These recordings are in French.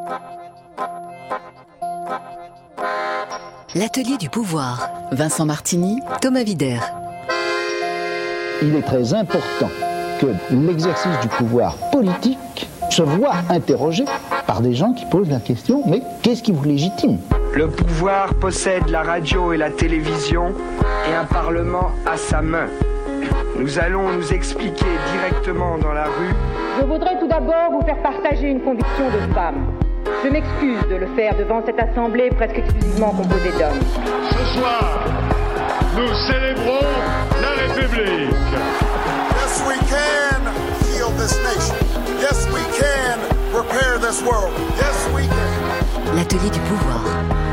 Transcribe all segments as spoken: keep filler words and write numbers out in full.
L'atelier du pouvoir. Vincent Martini, Thomas Wider. Il est très important que l'exercice du pouvoir politique se voit interrogé par des gens qui posent la question, mais qu'est-ce qui vous légitime ? Le pouvoir possède la radio et la télévision et un parlement à sa main. Nous allons nous expliquer directement dans la rue. Je voudrais tout d'abord vous faire partager une conviction de femme. Je m'excuse de le faire devant cette assemblée presque exclusivement composée d'hommes. Ce soir, nous célébrons la République. Yes, we can heal this nation. Yes, we can repair this world. Yes, we can. L'atelier du pouvoir.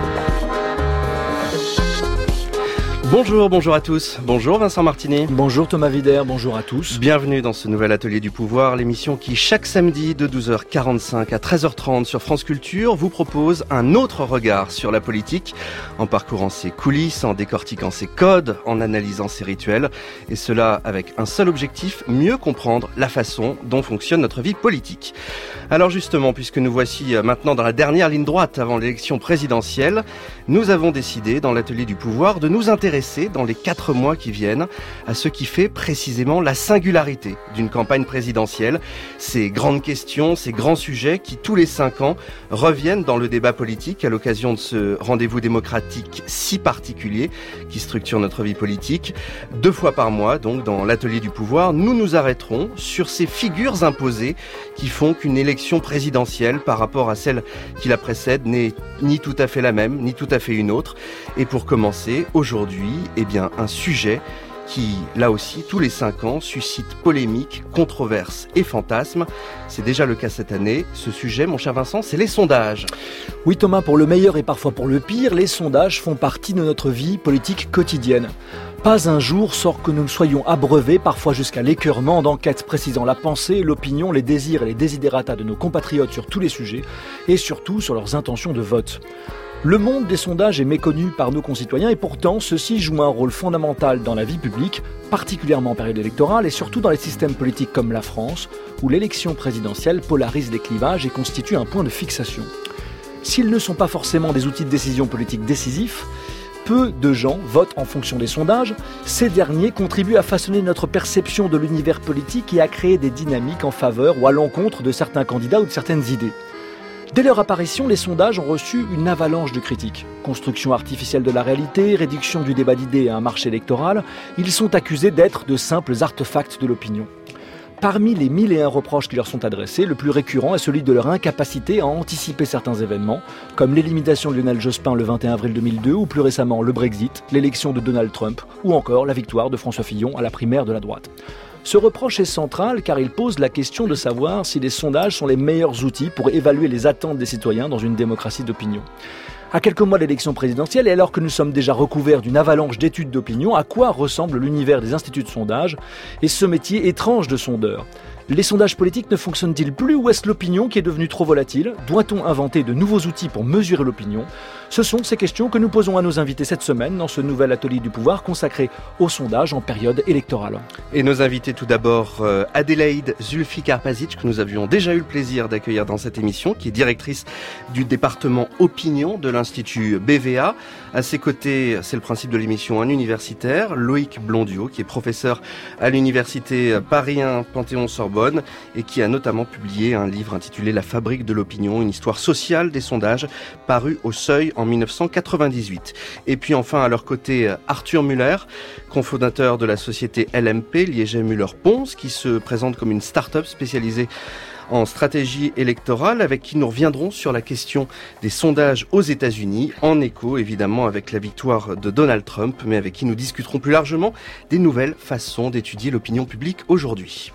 Bonjour, bonjour à tous. Bonjour Vincent Martini. Bonjour Thomas Wider, bonjour à tous. Bienvenue dans ce nouvel Atelier du pouvoir, l'émission qui chaque samedi de douze heures quarante-cinq à treize heures trente sur France Culture vous propose un autre regard sur la politique, en parcourant ses coulisses, en décortiquant ses codes, en analysant ses rituels, et cela avec un seul objectif, mieux comprendre la façon dont fonctionne notre vie politique. Alors justement, puisque nous voici maintenant dans la dernière ligne droite avant l'élection présidentielle, nous avons décidé dans l'Atelier du pouvoir de nous intéresser dans les quatre mois qui viennent à ce qui fait précisément la singularité d'une campagne présidentielle, ces grandes questions, ces grands sujets qui tous les cinq ans reviennent dans le débat politique à l'occasion de ce rendez-vous démocratique si particulier qui structure notre vie politique. Deux fois par mois, donc dans l'Atelier du pouvoir, nous nous arrêterons sur ces figures imposées qui font qu'une élection présidentielle par rapport à celle qui la précède n'est ni tout à fait la même, ni tout à fait une autre. Et pour commencer, aujourd'hui, eh bien, un sujet qui, là aussi, tous les cinq ans, suscite polémiques, controverses et fantasmes. C'est déjà le cas cette année. Ce sujet, mon cher Vincent, c'est les sondages. Oui Thomas, pour le meilleur et parfois pour le pire, les sondages font partie de notre vie politique quotidienne. Pas un jour sort que nous ne soyons abreuvés, parfois jusqu'à l'écœurement, d'enquêtes précisant la pensée, l'opinion, les désirs et les desiderata de nos compatriotes sur tous les sujets, et surtout sur leurs intentions de vote. Le monde des sondages est méconnu par nos concitoyens et pourtant, ceux-ci jouent un rôle fondamental dans la vie publique, particulièrement en période électorale et surtout dans les systèmes politiques comme la France, où l'élection présidentielle polarise les clivages et constitue un point de fixation. S'ils ne sont pas forcément des outils de décision politique décisifs, peu de gens votent en fonction des sondages. Ces derniers contribuent à façonner notre perception de l'univers politique et à créer des dynamiques en faveur ou à l'encontre de certains candidats ou de certaines idées. Dès leur apparition, les sondages ont reçu une avalanche de critiques. Construction artificielle de la réalité, réduction du débat d'idées à un marché électoral, ils sont accusés d'être de simples artefacts de l'opinion. Parmi les mille et un reproches qui leur sont adressés, le plus récurrent est celui de leur incapacité à anticiper certains événements, comme l'élimination de Lionel Jospin le vingt et un avril deux mille deux, ou plus récemment le Brexit, l'élection de Donald Trump, ou encore la victoire de François Fillon à la primaire de la droite. Ce reproche est central car il pose la question de savoir si les sondages sont les meilleurs outils pour évaluer les attentes des citoyens dans une démocratie d'opinion. À quelques mois de l'élection présidentielle et alors que nous sommes déjà recouverts d'une avalanche d'études d'opinion, à quoi ressemble l'univers des instituts de sondage et ce métier étrange de sondeur ? Les sondages politiques ne fonctionnent-ils plus ou est-ce l'opinion qui est devenue trop volatile ? Doit-on inventer de nouveaux outils pour mesurer l'opinion ? Ce sont ces questions que nous posons à nos invités cette semaine dans ce nouvel Atelier du pouvoir consacré aux sondages en période électorale. Et nos invités tout d'abord, euh, Adélaïde Zulfikarpazic, que nous avions déjà eu le plaisir d'accueillir dans cette émission, qui est directrice du département opinion de l'Institut B V A. À ses côtés, c'est le principe de l'émission, un universitaire, Loïc Blondiot, qui est professeur à l'université Paris un Panthéon-Sorbonne et qui a notamment publié un livre intitulé La fabrique de l'opinion, une histoire sociale des sondages, paru au Seuil en dix-neuf cent quatre-vingt-dix-huit. Et puis enfin, à leur côté, Arthur Muller, cofondateur de la société L M P, Liège Muller-Pons, qui se présente comme une start-up spécialisée en stratégie électorale, avec qui nous reviendrons sur la question des sondages aux États-Unis, en écho évidemment avec la victoire de Donald Trump, mais avec qui nous discuterons plus largement des nouvelles façons d'étudier l'opinion publique aujourd'hui.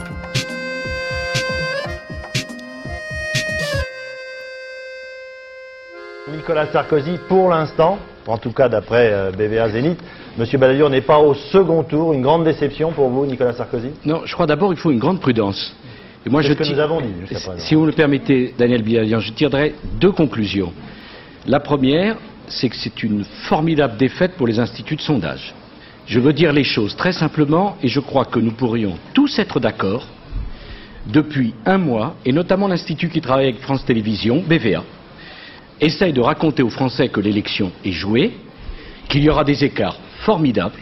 Nicolas Sarkozy, pour l'instant, en tout cas d'après euh, B V A Zénith, M. Balladur n'est pas au second tour. Une grande déception pour vous, Nicolas Sarkozy? Non, je crois d'abord qu'il faut une grande prudence. Et moi, C'est je ce que tire... nous avons dit jusqu'à présent. Si vous me le permettez, Daniel Bilalian, je tirerai deux conclusions. La première, c'est que c'est une formidable défaite pour les instituts de sondage. Je veux dire les choses très simplement, et je crois que nous pourrions tous être d'accord depuis un mois, et notamment l'Institut qui travaille avec France Télévisions, B V A, essaye de raconter aux Français que l'élection est jouée, qu'il y aura des écarts formidables.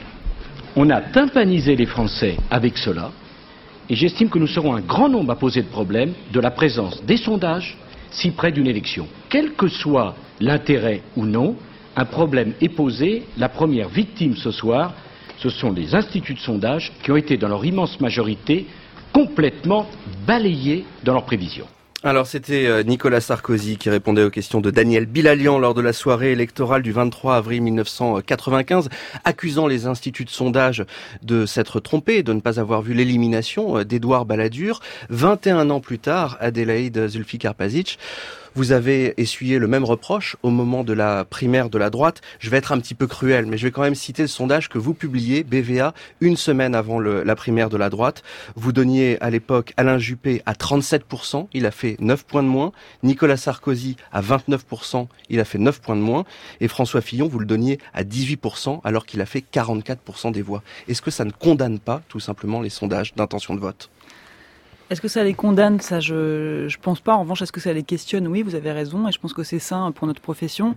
On a tympanisé les Français avec cela, et j'estime que nous serons un grand nombre à poser de problèmes de la présence des sondages si près d'une élection. Quel que soit l'intérêt ou non, un problème est posé. La première victime ce soir, ce sont les instituts de sondage qui ont été, dans leur immense majorité, complètement balayés dans leurs prévisions. Alors c'était Nicolas Sarkozy qui répondait aux questions de Daniel Bilalian lors de la soirée électorale du vingt-trois avril mille neuf cent quatre-vingt-quinze, accusant les instituts de sondage de s'être trompés et de ne pas avoir vu l'élimination d'Édouard Balladur. vingt et un ans plus tard, Adélaïde Zulfikarpazic, vous avez essuyé le même reproche au moment de la primaire de la droite. Je vais être un petit peu cruel, mais je vais quand même citer le sondage que vous publiez, B V A, une semaine avant le, la primaire de la droite. Vous donniez à l'époque Alain Juppé à trente-sept pour cent, il a fait neuf points de moins. Nicolas Sarkozy à vingt-neuf pour cent, il a fait neuf points de moins. Et François Fillon, vous le donniez à dix-huit pour cent, alors qu'il a fait quarante-quatre pour cent des voix. Est-ce que ça ne condamne pas, tout simplement, les sondages d'intention de vote ? Est-ce que ça les condamne ? Ça, je je pense pas. En revanche, est-ce que ça les questionne ? Oui, vous avez raison, et je pense que c'est sain pour notre profession.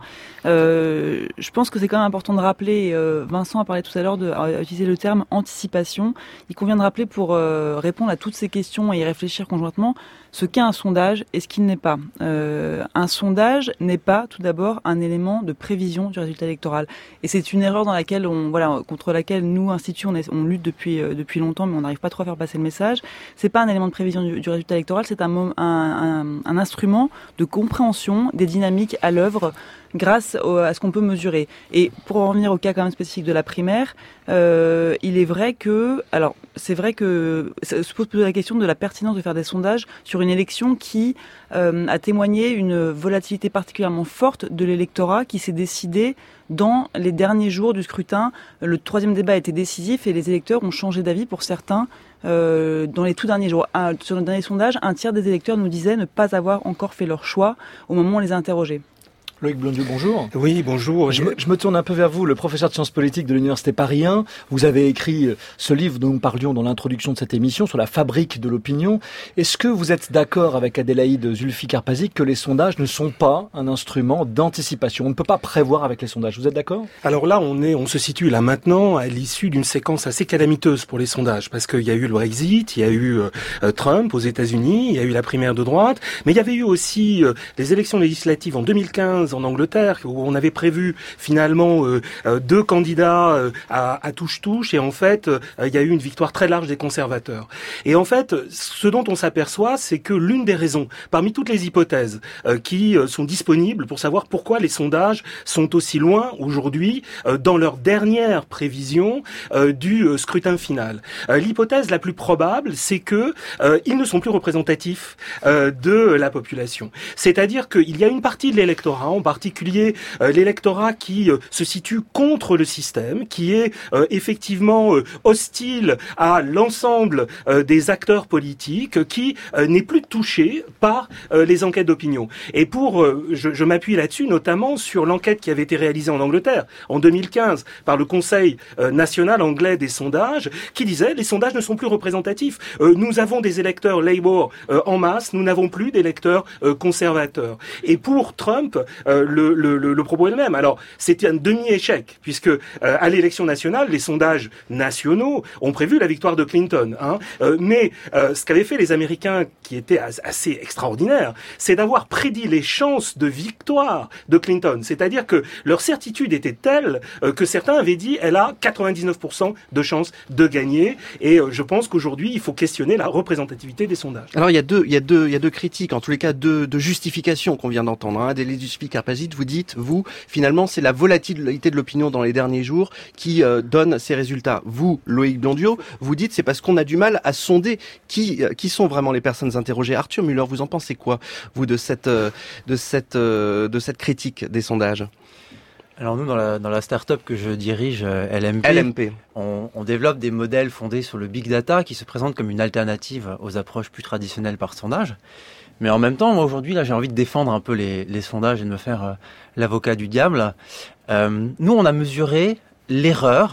Euh, je pense que c'est quand même important de rappeler, euh, Vincent a parlé tout à l'heure, de a utilisé le terme anticipation. Il convient de rappeler pour euh, répondre à toutes ces questions et y réfléchir conjointement, ce qu'est un sondage et ce qu'il n'est pas. Euh, un sondage n'est pas, tout d'abord, un élément de prévision du résultat électoral. Et c'est une erreur dans laquelle on, voilà, contre laquelle nous, instituts, on, est, on lutte depuis euh, depuis longtemps, mais on n'arrive pas trop à faire passer le message. C'est pas un élément de prévision Du, du résultat électoral, c'est un, un, un, un instrument de compréhension des dynamiques à l'œuvre grâce au, à ce qu'on peut mesurer. Et pour en revenir au cas quand même spécifique de la primaire, euh, il est vrai que, alors c'est vrai que ça se pose la question de la pertinence de faire des sondages sur une élection qui euh, a témoigné une volatilité particulièrement forte de l'électorat qui s'est décidé dans les derniers jours du scrutin. Le troisième débat a été décisif et les électeurs ont changé d'avis pour certains. Euh, dans les tout derniers jours, un, sur le dernier sondage, un tiers des électeurs nous disaient ne pas avoir encore fait leur choix au moment où on les a interrogés. Loïc Blondieu, bonjour. Oui, bonjour. Je me, je me tourne un peu vers vous, le professeur de sciences politiques de l'Université Paris un. Vous avez écrit ce livre dont nous parlions dans l'introduction de cette émission sur la fabrique de l'opinion. Est-ce que vous êtes d'accord avec Adélaïde Zulfikarpazic que les sondages ne sont pas un instrument d'anticipation ? On ne peut pas prévoir avec les sondages. Vous êtes d'accord ? Alors là, on est, on se situe là maintenant à l'issue d'une séquence assez calamiteuse pour les sondages, parce qu'il y a eu le Brexit, il y a eu euh, Trump aux États-Unis, il y a eu la primaire de droite, mais il y avait eu aussi euh, les élections législatives en deux mille quinze en Angleterre, où on avait prévu finalement euh, euh, deux candidats euh, à, à touche-touche, et en fait, euh, il y a eu une victoire très large des conservateurs. Et en fait, ce dont on s'aperçoit, c'est que l'une des raisons, parmi toutes les hypothèses euh, qui euh, sont disponibles pour savoir pourquoi les sondages sont aussi loin aujourd'hui euh, dans leur dernière prévision euh, du euh, scrutin final, euh, l'hypothèse la plus probable, c'est que euh, ils ne sont plus représentatifs euh, de la population. C'est-à-dire qu'il y a une partie de l'électorat, en particulier euh, l'électorat qui euh, se situe contre le système, qui est euh, effectivement euh, hostile à l'ensemble euh, des acteurs politiques, euh, qui euh, n'est plus touché par euh, les enquêtes d'opinion. Et pour, euh, je, je m'appuie là-dessus, notamment sur l'enquête qui avait été réalisée en Angleterre en deux mille quinze par le Conseil euh, national anglais des sondages, qui disait les sondages ne sont plus représentatifs. Euh, nous avons des électeurs Labour euh, en masse, nous n'avons plus d'électeurs euh, conservateurs. Et pour Trump, euh, le, le, le, le propos est le même. Alors, c'était un demi-échec, puisque euh, à l'élection nationale, les sondages nationaux ont prévu la victoire de Clinton. Hein, euh, mais euh, ce qu'avaient fait les Américains, qui était assez extraordinaire, c'est d'avoir prédit les chances de victoire de Clinton. C'est-à-dire que leur certitude était telle euh, que certains avaient dit elle a quatre-vingt-dix-neuf pour cent de chances de gagner. Et euh, je pense qu'aujourd'hui, il faut questionner la représentativité des sondages. Alors, il y a deux, il y a deux, il y a deux critiques, en tous les cas, deux, deux justifications qu'on vient d'entendre. Hein. Adélaïde Zulfikarpazic, vous dites, vous, finalement, c'est la volatilité de l'opinion dans les derniers jours qui euh, donne ces résultats. Vous, Loïc Blondieu, vous dites, c'est parce qu'on a du mal à sonder qui, euh, qui sont vraiment les personnes interrogées. Arthur Müller, vous en pensez quoi, vous, de cette, euh, de cette, euh, de cette critique des sondages ? Alors nous, dans la, dans la start-up que je dirige, L M P, L M P. On, on développe des modèles fondés sur le big data qui se présentent comme une alternative aux approches plus traditionnelles par sondage. Mais en même temps, moi aujourd'hui, là, j'ai envie de défendre un peu les, les sondages et de me faire euh, l'avocat du diable. Euh, nous, on a mesuré l'erreur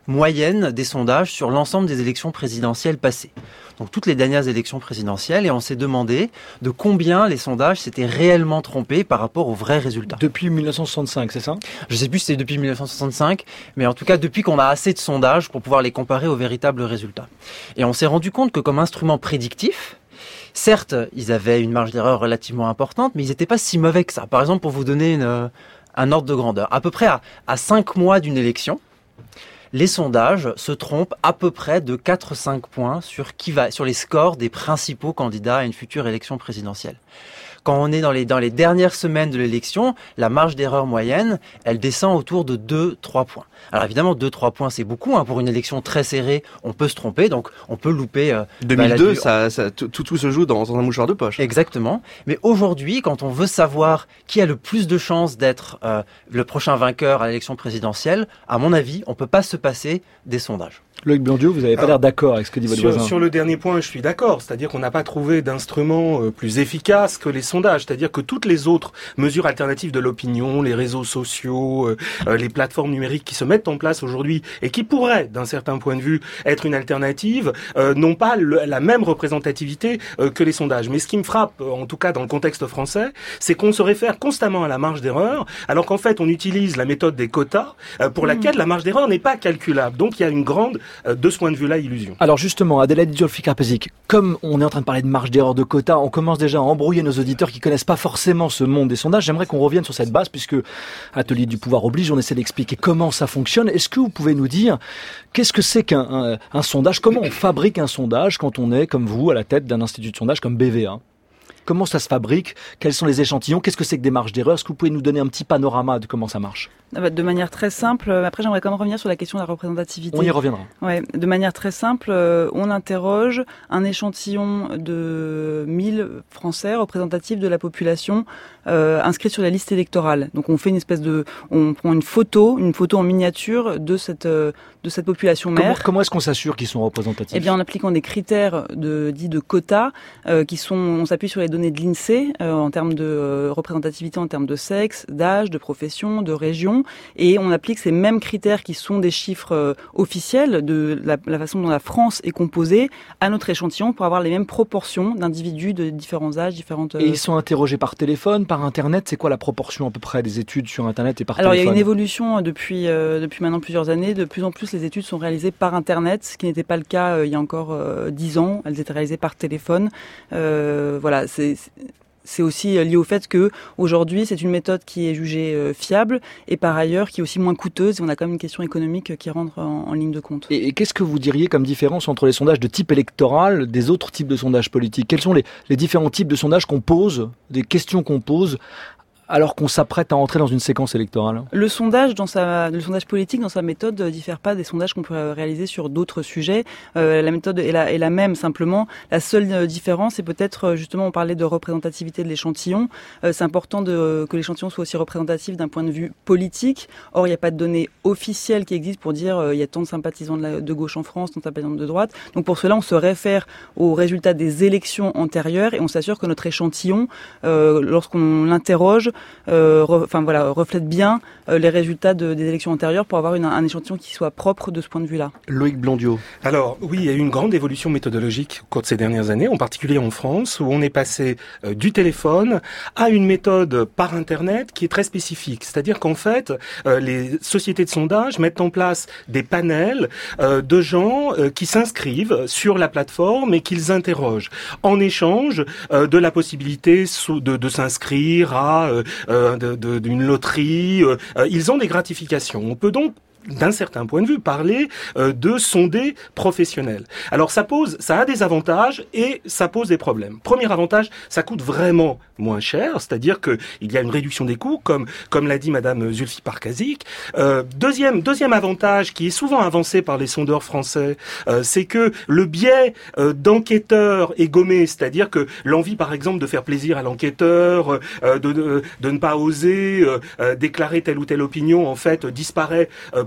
moyenne des sondages sur l'ensemble des élections présidentielles passées. Donc toutes les dernières élections présidentielles, et on s'est demandé de combien les sondages s'étaient réellement trompés par rapport aux vrais résultats. Depuis mille neuf cent soixante-cinq, c'est ça ? Je sais plus si c'est depuis mille neuf cent soixante-cinq, mais en tout cas depuis qu'on a assez de sondages pour pouvoir les comparer aux véritables résultats. Et on s'est rendu compte que comme instrument prédictif, certes, ils avaient une marge d'erreur relativement importante, mais ils n'étaient pas si mauvais que ça. Par exemple, pour vous donner une, un ordre de grandeur, à peu près à, à cinq mois d'une élection, les sondages se trompent à peu près de quatre à cinq points sur qui va, sur les scores des principaux candidats à une future élection présidentielle. Quand on est dans les, dans les dernières semaines de l'élection, la marge d'erreur moyenne, elle descend autour de deux à trois points. Alors évidemment, deux à trois points, c'est beaucoup. Hein. Pour une élection très serrée, on peut se tromper, donc on peut louper... Euh, deux mille deux, bah, ça, ça, tout, tout se joue dans, dans un mouchoir de poche. Exactement. Mais aujourd'hui, quand on veut savoir qui a le plus de chances d'être euh, le prochain vainqueur à l'élection présidentielle, à mon avis, on peut pas se passer des sondages. Loïc Blondiot, vous n'avez pas l'air d'accord avec ce que dit votre sur, voisin. Sur le dernier point, je suis d'accord. C'est-à-dire qu'on n'a pas trouvé d'instrument euh, plus efficace que les sondages. C'est-à-dire que toutes les autres mesures alternatives de l'opinion, les réseaux sociaux, euh, euh, les plateformes numériques qui se mettent en place aujourd'hui et qui pourraient, d'un certain point de vue, être une alternative, euh, n'ont pas le, la même représentativité euh, que les sondages. Mais ce qui me frappe, en tout cas dans le contexte français, c'est qu'on se réfère constamment à la marge d'erreur, alors qu'en fait on utilise la méthode des quotas euh, pour mmh. laquelle la marge d'erreur n'est pas calculable. Donc il y a une grande de ce point de vue-là, illusion. Alors justement, Adélaïde Zulfikar-Pezik, comme on est en train de parler de marge d'erreur de quota, on commence déjà à embrouiller nos auditeurs qui connaissent pas forcément ce monde des sondages. J'aimerais qu'on revienne sur cette base, puisque Atelier du pouvoir oblige, on essaie d'expliquer comment ça fonctionne. Est-ce que vous pouvez nous dire qu'est-ce que c'est qu'un un, un sondage ? Comment on fabrique un sondage quand on est, comme vous, à la tête d'un institut de sondage comme B V A ? Comment ça se fabrique ? Quels sont les échantillons ? Qu'est-ce que c'est que des marges d'erreur ? Est-ce que vous pouvez nous donner un petit panorama de comment ça marche ? De manière très simple, après j'aimerais quand même revenir sur la question de la représentativité. On y reviendra. Ouais, de manière très simple, on interroge un échantillon de mille Français représentatifs de la population euh, inscrite sur la liste électorale. Donc on fait une espèce de, on prend une photo, une photo en miniature de cette de cette population mère. Comment, comment est-ce qu'on s'assure qu'ils sont représentatifs ? Eh bien en appliquant des critères de dits de quotas euh, qui sont, on s'appuie sur les données de l'INSEE euh, en termes de euh, représentativité, en termes de sexe, d'âge, de profession, de région. Et on applique ces mêmes critères qui sont des chiffres euh, officiels de la, la façon dont la France est composée à notre échantillon pour avoir les mêmes proportions d'individus de différents âges, différentes... Euh... Et ils sont interrogés par téléphone, par Internet. C'est quoi la proportion à peu près des études sur Internet et par Alors, téléphone ? Alors il y a une évolution depuis, euh, depuis maintenant plusieurs années. De plus en plus, les études sont réalisées par Internet, ce qui n'était pas le cas euh, il y a encore euh, dix ans. Elles étaient réalisées par téléphone. Euh, voilà, c'est... c'est... C'est aussi lié au fait que aujourd'hui c'est une méthode qui est jugée euh, fiable et par ailleurs qui est aussi moins coûteuse. Et on a quand même une question économique qui rentre en, en ligne de compte. Et, et qu'est-ce que vous diriez comme différence entre les sondages de type électoral des autres types de sondages politiques ? Quels sont les, les différents types de sondages qu'on pose, des questions qu'on pose alors qu'on s'apprête à entrer dans une séquence électorale ? Le sondage, dans sa, le sondage politique, dans sa méthode, ne diffère pas des sondages qu'on peut réaliser sur d'autres sujets. Euh, la méthode est la, est la même, simplement. La seule différence, c'est peut-être, justement, on parlait de représentativité de l'échantillon. Euh, c'est important de, que l'échantillon soit aussi représentatif d'un point de vue politique. Or, il n'y a pas de données officielles qui existent pour dire euh, il y a tant de sympathisants de, la, de gauche en France, tant de sympathisants de droite. Donc, pour cela, on se réfère aux résultats des élections antérieures et on s'assure que notre échantillon, euh, lorsqu'on l'interroge, Euh, re, enfin voilà, reflète bien euh, les résultats de, des élections antérieures pour avoir une, un échantillon qui soit propre de ce point de vue-là. Loïc Blondiot. Alors oui, il y a eu une grande évolution méthodologique au cours de ces dernières années, en particulier en France, où on est passé euh, du téléphone à une méthode par Internet qui est très spécifique. C'est-à-dire qu'en fait, euh, les sociétés de sondage mettent en place des panels euh, de gens euh, qui s'inscrivent sur la plateforme et qu'ils interrogent en échange euh, de la possibilité de, de s'inscrire à euh, Euh, de, de, d'une loterie, euh, euh, ils ont des gratifications. On peut donc d'un certain point de vue, parler euh, de sondés professionnels. Alors ça pose, ça a des avantages et ça pose des problèmes. Premier avantage, ça coûte vraiment moins cher, c'est-à-dire que il y a une réduction des coûts, comme comme l'a dit Madame Zulfikar-Pezik. Euh, deuxième deuxième avantage qui est souvent avancé par les sondeurs français, euh, c'est que le biais euh, d'enquêteur est gommé, c'est-à-dire que l'envie, par exemple, de faire plaisir à l'enquêteur, euh, de, de de ne pas oser euh, euh, déclarer telle ou telle opinion, en fait, disparaît. Euh,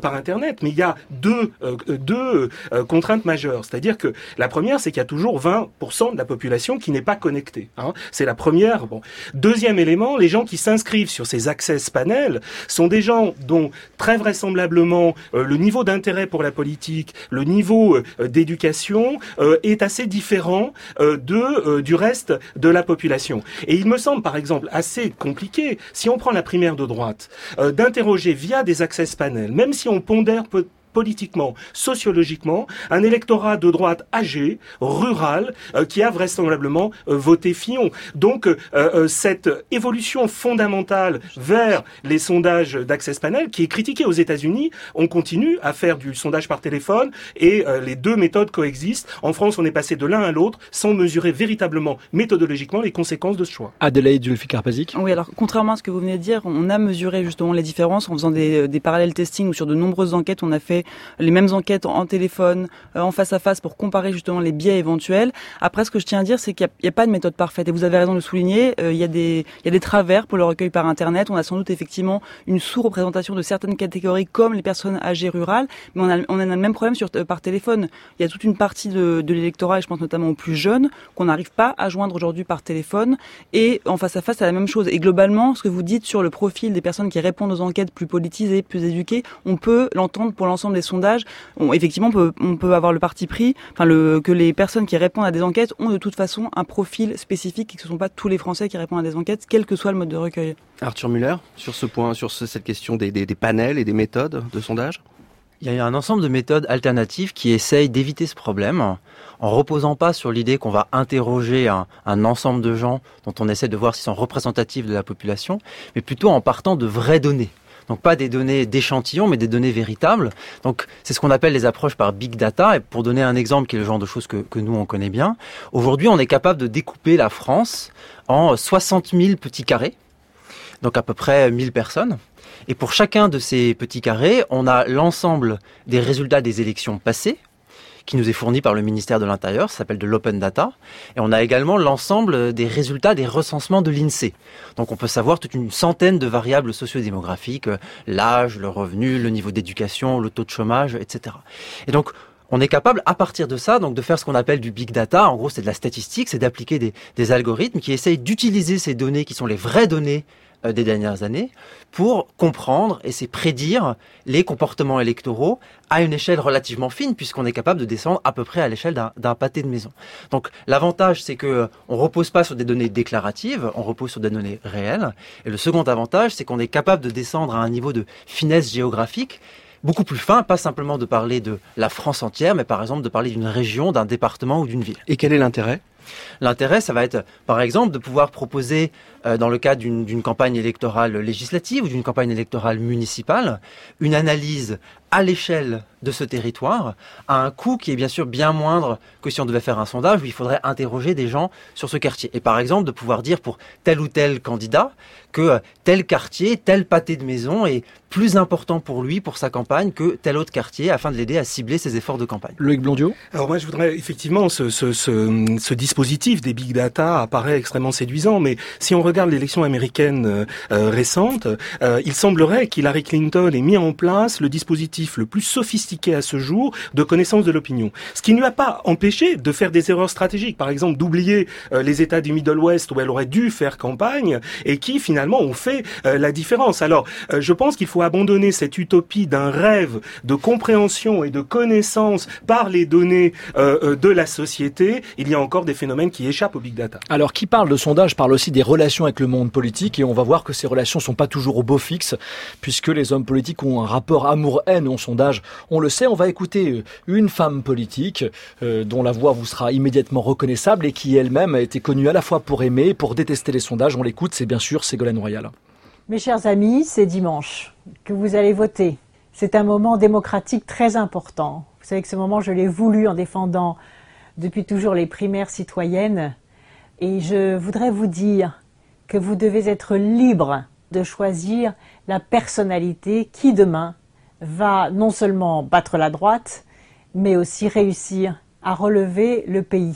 par Internet, mais il y a deux, euh, deux euh, contraintes majeures. C'est-à-dire que la première, c'est qu'il y a toujours vingt pour cent de la population qui n'est pas connectée. Hein. C'est la première. Bon. Deuxième élément, les gens qui s'inscrivent sur ces access panels sont des gens dont très vraisemblablement euh, le niveau d'intérêt pour la politique, le niveau euh, d'éducation euh, est assez différent euh, de euh, du reste de la population. Et il me semble par exemple assez compliqué, si on prend la primaire de droite, euh, d'interroger via des access panels, même si on pondère peu politiquement, sociologiquement, un électorat de droite âgé, rural, euh, qui a vraisemblablement euh, voté Fillon. Donc, euh, euh, cette évolution fondamentale vers les sondages d'Access Panel, qui est critiquée aux États-Unis, on continue à faire du sondage par téléphone et euh, les deux méthodes coexistent. En France, on est passé de l'un à l'autre sans mesurer véritablement, méthodologiquement, les conséquences de ce choix. Adélaïde Julfi-Karpazic. Oui, alors contrairement à ce que vous venez de dire, on a mesuré justement les différences en faisant des, des parallèles testing où sur de nombreuses enquêtes, on a fait les mêmes enquêtes en téléphone, en face à face pour comparer justement les biais éventuels. Après, ce que je tiens à dire, c'est qu'il n'y a, a pas de méthode parfaite. Et vous avez raison de le souligner, euh, il y a des, il y a des travers pour le recueil par Internet. On a sans doute effectivement une sous-représentation de certaines catégories comme les personnes âgées rurales, mais on a, on a le même problème sur, euh, par téléphone. Il y a toute une partie de, de l'électorat, et je pense notamment aux plus jeunes, qu'on n'arrive pas à joindre aujourd'hui par téléphone. Et en face à face, c'est la même chose. Et globalement, ce que vous dites sur le profil des personnes qui répondent aux enquêtes plus politisées, plus éduquées, on peut l'entendre pour l'ensemble des sondages. On, effectivement, on peut, on peut avoir le parti pris, enfin le, que les personnes qui répondent à des enquêtes ont de toute façon un profil spécifique et que ce ne sont pas tous les Français qui répondent à des enquêtes, quel que soit le mode de recueil. Arthur Muller, sur ce point, sur ce, cette question des, des, des panels et des méthodes de sondage ? Il y a un ensemble de méthodes alternatives qui essayent d'éviter ce problème en reposant pas sur l'idée qu'on va interroger un, un ensemble de gens dont on essaie de voir s'ils sont représentatifs de la population, mais plutôt en partant de vraies données. Donc pas des données d'échantillons, mais des données véritables. Donc c'est ce qu'on appelle les approches par big data. Et pour donner un exemple qui est le genre de choses que, que nous on connaît bien, aujourd'hui on est capable de découper la France en soixante mille petits carrés, donc à peu près mille personnes. Et pour chacun de ces petits carrés, on a l'ensemble des résultats des élections passées, qui nous est fourni par le ministère de l'Intérieur, ça s'appelle de l'open data. Et on a également l'ensemble des résultats des recensements de l'INSEE. Donc on peut savoir toute une centaine de variables sociodémographiques, l'âge, le revenu, le niveau d'éducation, le taux de chômage, et cetera. Et donc on est capable, à partir de ça, donc de faire ce qu'on appelle du big data. En gros, c'est de la statistique, c'est d'appliquer des, des algorithmes qui essayent d'utiliser ces données qui sont les vraies données des dernières années pour comprendre et c'est prédire les comportements électoraux à une échelle relativement fine puisqu'on est capable de descendre à peu près à l'échelle d'un, d'un pâté de maison. Donc l'avantage c'est que on repose pas sur des données déclaratives, on repose sur des données réelles. Et le second avantage c'est qu'on est capable de descendre à un niveau de finesse géographique beaucoup plus fin, pas simplement de parler de la France entière, mais par exemple de parler d'une région, d'un département ou d'une ville. Et quel est l'intérêt ? L'intérêt, ça va être, par exemple, de pouvoir proposer, euh, dans le cadre d'une, d'une campagne électorale législative ou d'une campagne électorale municipale, une analyse à l'échelle de ce territoire, à un coût qui est bien sûr bien moindre que si on devait faire un sondage où il faudrait interroger des gens sur ce quartier. Et par exemple, de pouvoir dire pour tel ou tel candidat que tel quartier, tel pâté de maison est plus important pour lui, pour sa campagne, que tel autre quartier, afin de l'aider à cibler ses efforts de campagne. Loïc Blondiot ? Alors moi, je voudrais effectivement, ce, ce, ce, ce dispositif des big data apparaît extrêmement séduisant, mais si on regarde l'élection américaine euh, récente, euh, il semblerait qu'Hillary Clinton ait mis en place le dispositif le plus sophistiqué à ce jour de connaissance de l'opinion. Ce qui ne lui a pas empêché de faire des erreurs stratégiques, par exemple d'oublier euh, les États du Middle West où elle aurait dû faire campagne et qui finalement ont fait euh, la différence. Alors, euh, je pense qu'il faut abandonner cette utopie d'un rêve de compréhension et de connaissance par les données euh, de la société. Il y a encore des phénomènes qui échappent au big data. Alors, qui parle de sondage parle aussi des relations avec le monde politique et on va voir que ces relations sont pas toujours au beau fixe puisque les hommes politiques ont un rapport amour-haine au sondage. On le sait, on va écouter une femme politique euh, dont la voix vous sera immédiatement reconnaissable et qui elle-même a été connue à la fois pour aimer et pour détester les sondages. On l'écoute, c'est bien sûr Ségolène Royal. Mes chers amis, c'est dimanche que vous allez voter. C'est un moment démocratique très important. Vous savez que ce moment, je l'ai voulu en défendant depuis toujours les primaires citoyennes. Et je voudrais vous dire que vous devez être libre de choisir la personnalité qui demain va non seulement battre la droite, mais aussi réussir à relever le pays.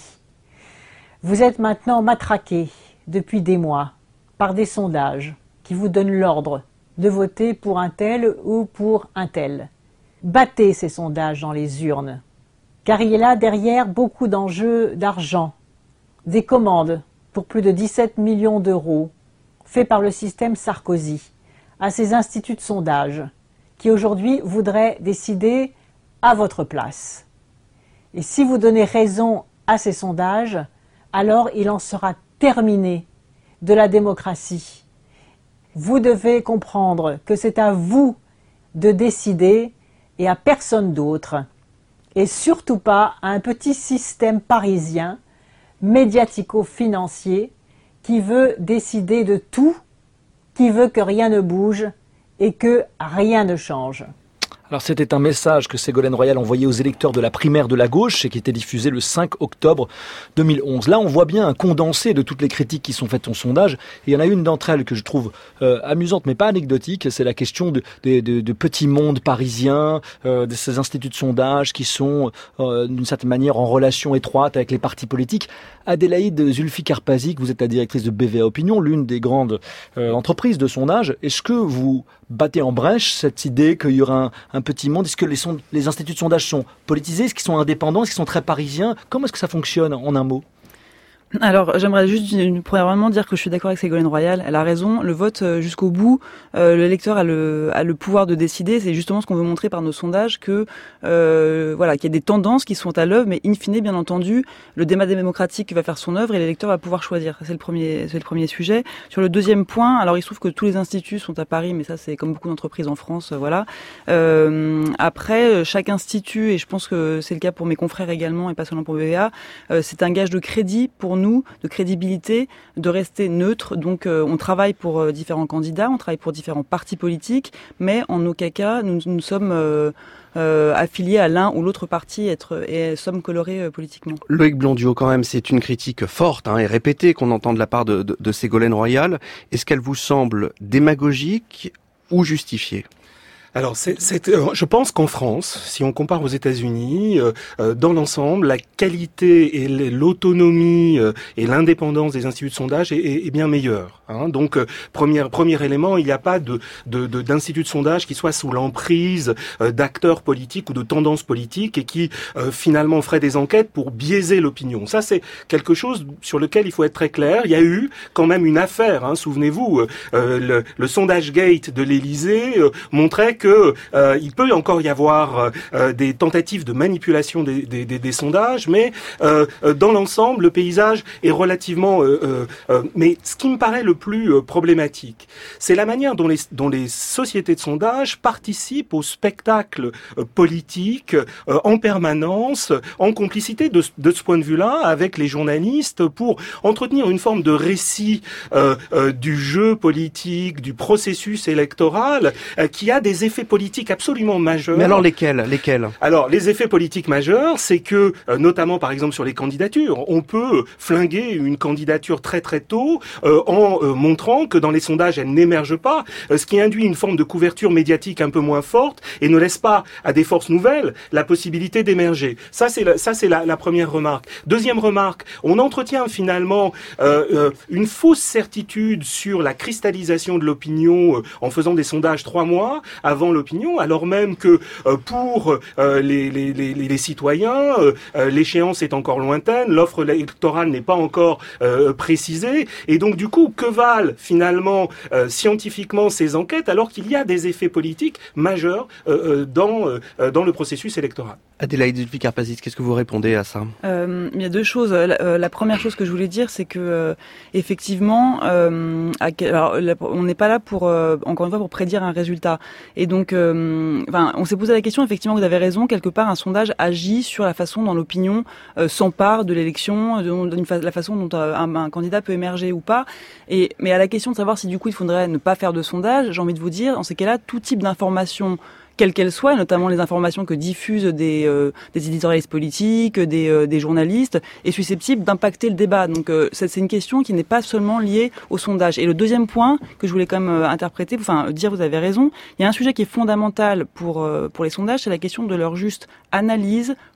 Vous êtes maintenant matraqués depuis des mois par des sondages qui vous donnent l'ordre de voter pour un tel ou pour un tel. Battez ces sondages dans les urnes, car il y a là derrière beaucoup d'enjeux d'argent, des commandes pour plus de dix-sept millions d'euros, faits par le système Sarkozy, à ces instituts de sondage, qui aujourd'hui voudraient décider à votre place. Et si vous donnez raison à ces sondages, alors il en sera terminé de la démocratie. Vous devez comprendre que c'est à vous de décider et à personne d'autre, et surtout pas à un petit système parisien, médiatico-financier, qui veut décider de tout, qui veut que rien ne bouge et que rien ne change. Alors c'était un message que Ségolène Royal envoyait aux électeurs de la primaire de la gauche et qui était diffusé le cinq octobre deux mille onze. Là on voit bien un condensé de toutes les critiques qui sont faites au sondage et il y en a une d'entre elles que je trouve euh, amusante mais pas anecdotique, c'est la question de, de, de, de petits mondes parisiens, euh, de ces instituts de sondage qui sont euh, d'une certaine manière en relation étroite avec les partis politiques. Adélaïde Zulfi-Karpazik, vous êtes la directrice de B V A Opinion, l'une des grandes euh, entreprises de sondage. Est-ce que vous battez en brèche cette idée qu'il y aura un, un petit monde? Est-ce que les, sond- les instituts de sondage sont politisés? Est-ce qu'ils sont indépendants? Est-ce qu'ils sont très parisiens? Comment est-ce que ça fonctionne en un mot? Alors, j'aimerais juste premièrement dire que je suis d'accord avec Ségolène Royal. Elle a raison. Le vote euh, jusqu'au bout, euh, l'électeur a le, a le pouvoir de décider. C'est justement ce qu'on veut montrer par nos sondages, que euh, voilà, qu'il y a des tendances qui sont à l'œuvre, mais in fine, bien entendu, le débat démocratique va faire son œuvre et l'électeur va pouvoir choisir. C'est le premier, c'est le premier sujet. Sur le deuxième point, alors il se trouve que tous les instituts sont à Paris, mais ça c'est comme beaucoup d'entreprises en France, euh, voilà. Euh, après, chaque institut, et je pense que c'est le cas pour mes confrères également, et pas seulement pour B V A, euh, c'est un gage de crédit pour nous, de crédibilité, de rester neutre. Donc euh, on travaille pour euh, différents candidats, on travaille pour différents partis politiques, mais en aucun cas nous, nous sommes euh, euh, affiliés à l'un ou l'autre parti être, et sommes colorés euh, politiquement. Loïc Blondiot, quand même, c'est une critique forte hein, et répétée qu'on entend de la part de, de, de Ségolène Royal. Est-ce qu'elle vous semble démagogique ou justifiée ? Alors, c'est, c'est, euh, je pense qu'en France, si on compare aux États-Unis, euh, euh, dans l'ensemble, la qualité et l'autonomie euh, et l'indépendance des instituts de sondage est, est, est bien meilleure. Hein. Donc, euh, premier, premier élément, il n'y a pas de, de, de, d'instituts de sondage qui soient sous l'emprise euh, d'acteurs politiques ou de tendances politiques et qui euh, finalement feraient des enquêtes pour biaiser l'opinion. Ça, c'est quelque chose sur lequel il faut être très clair. Il y a eu quand même une affaire, hein, souvenez-vous, euh, le, le sondage Gate de l'Élysée euh, montrait que que euh, il peut encore y avoir euh, des tentatives de manipulation des, des, des, des sondages, mais euh, dans l'ensemble, le paysage est relativement... Euh, euh, euh, mais ce qui me paraît le plus euh, problématique, c'est la manière dont les, dont les sociétés de sondage participent au spectacle euh, politique euh, en permanence, en complicité de, de ce point de vue-là avec les journalistes pour entretenir une forme de récit euh, euh, du jeu politique, du processus électoral euh, qui a des effets politiques absolument majeurs. Mais alors lesquels, lesquels Alors les effets politiques majeurs, c'est que euh, notamment par exemple sur les candidatures, on peut flinguer une candidature très très tôt euh, en euh, montrant que dans les sondages elle n'émerge pas, euh, ce qui induit une forme de couverture médiatique un peu moins forte et ne laisse pas à des forces nouvelles la possibilité d'émerger. Ça c'est la, ça c'est la, la première remarque. Deuxième remarque, on entretient finalement euh, euh, une fausse certitude sur la cristallisation de l'opinion euh, en faisant des sondages trois mois avant l'opinion, alors même que euh, pour euh, les, les, les, les citoyens, euh, l'échéance est encore lointaine, l'offre électorale n'est pas encore euh, précisée, et donc du coup, que valent finalement euh, scientifiquement ces enquêtes alors qu'il y a des effets politiques majeurs euh, dans, euh, dans le processus électoral? Adélaïde Zulfi-Karpazik, qu'est-ce que vous répondez à ça? euh, Il y a deux choses. La, euh, la première chose que je voulais dire, c'est que euh, effectivement, euh, à, alors, la, on n'est pas là pour, euh, encore une fois, pour prédire un résultat. Et donc, euh, enfin, on s'est posé la question. Effectivement, vous avez raison. Quelque part, un sondage agit sur la façon dont l'opinion euh, s'empare de l'élection, de, de, de la façon dont euh, un, un candidat peut émerger ou pas. Et mais à la question de savoir si du coup il faudrait ne pas faire de sondage, j'ai envie de vous dire, dans ces cas-là, tout type d'information, quelles qu'elles soient, notamment les informations que diffusent des, euh, des éditorialistes politiques, des, euh, des journalistes, est susceptible d'impacter le débat. Donc euh, c'est, c'est une question qui n'est pas seulement liée au sondage. Et le deuxième point que je voulais quand même euh, interpréter, enfin dire, vous avez raison, il y a un sujet qui est fondamental pour, euh, pour les sondages, c'est la question de leur juste analyse,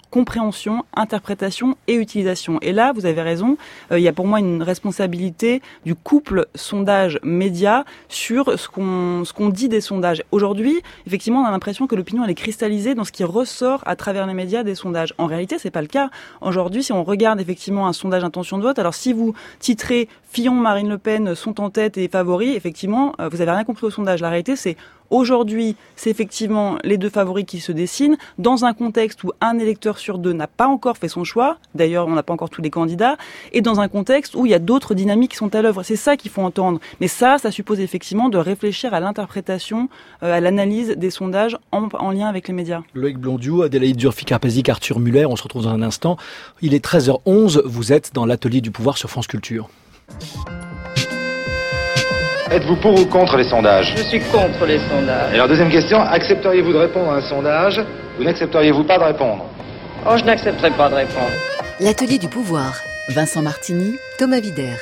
compréhension, interprétation et utilisation. Et là, vous avez raison, euh, il y a pour moi une responsabilité du couple sondage-média sur ce qu'on, ce qu'on dit des sondages. Aujourd'hui, effectivement, on a l'impression que l'opinion elle est cristallisée dans ce qui ressort à travers les médias des sondages. En réalité, c'est pas le cas. Aujourd'hui, si on regarde effectivement un sondage intention de vote, alors si vous titrez Fillon, Marine Le Pen sont en tête et favoris, effectivement, euh, vous avez rien compris au sondage. La réalité, c'est aujourd'hui, c'est effectivement les deux favoris qui se dessinent dans un contexte où un électeur sur deux n'a pas encore fait son choix. D'ailleurs, on n'a pas encore tous les candidats. Et dans un contexte où il y a d'autres dynamiques qui sont à l'œuvre. C'est ça qu'il faut entendre. Mais ça, ça suppose effectivement de réfléchir à l'interprétation, euh, à l'analyse des sondages en, en lien avec les médias. Loïc Blondiou, Adélaïde Durfi-Carpézic, Arthur Muller, on se retrouve dans un instant. Il est treize heures onze, vous êtes dans l'atelier du pouvoir sur France Culture. Êtes-vous pour ou contre les sondages? Je suis contre les sondages. Et alors, deuxième question, accepteriez-vous de répondre à un sondage ou n'accepteriez-vous pas de répondre? Oh, je n'accepterai pas de répondre. L'atelier du pouvoir. Vincent Martini, Thomas Wider.